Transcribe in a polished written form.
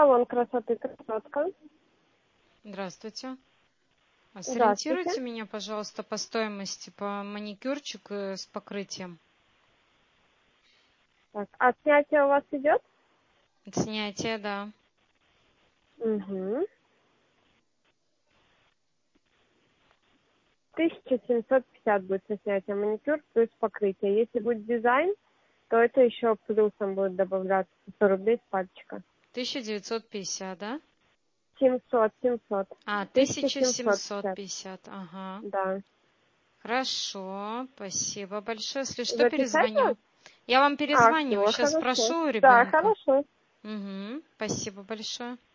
салон красоты «Красотка». Здравствуйте. Здравствуйте. Сориентируйте меня, пожалуйста, по стоимости по маникюрчику с покрытием. Так, а снятие у вас идет? Снятие, да. Угу. 1750 будет со снятия маникюр плюс покрытие. Если будет дизайн, то это еще плюсом будет добавляться 100 рублей с пальчика. 1950, да? 700. 1750. 1750, ага. Да. Хорошо, спасибо большое. Если что, Записать вас? перезвоню. Я вам перезвоню, Все, сейчас хорошо. спрошу у Да, ребенка. хорошо. Спасибо большое.